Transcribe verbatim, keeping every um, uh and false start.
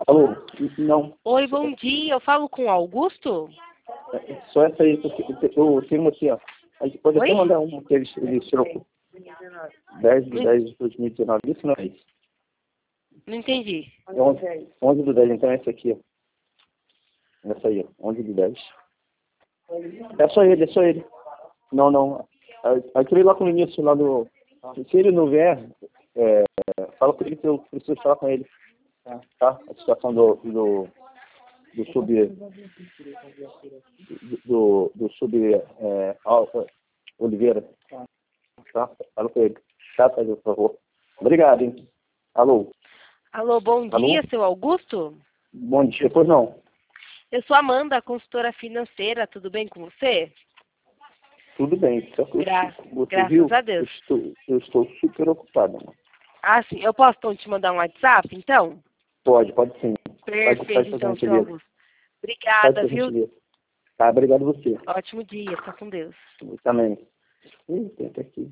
Alô? Não. Oi, bom dia. Eu falo com o Augusto? É só essa aí, porque eu tenho uma aqui, ó. A gente pode Oi? até mandar uma que eles, eles tirou dez de dez de dois mil e dezenove. Isso não é isso? Não entendi. É onze, onze do dez, então é essa aqui, ó. Essa aí, ó. onze do dez. É só ele, é só ele. Não, não. Aquele lá com o início, lá do... Se ele não vier, é, fala com ele que eu preciso falar com ele. Tá? A situação do... do do sub do, do sub é, Alfa Oliveira, tá? Fala com ele, tá, por favor. Obrigado, hein? Alô? Alô, bom Alô? dia, seu Augusto? Bom dia, depois não. Eu sou Amanda, consultora financeira, tudo bem com você? Tudo bem, só que eu- Gra você graças viu? a Eu Deus. estou, eu estou super ocupado, mano. Ah, sim. Eu posso então te mandar um WhatsApp, então? Pode, pode sim. Faz, Perfeito, faz pra então, gente seu ver. Augusto. Faz Obrigada, pra viu? gente ver. Tá, obrigado você. Ótimo dia, fica com Deus. Eu também. Ih, tem até aqui.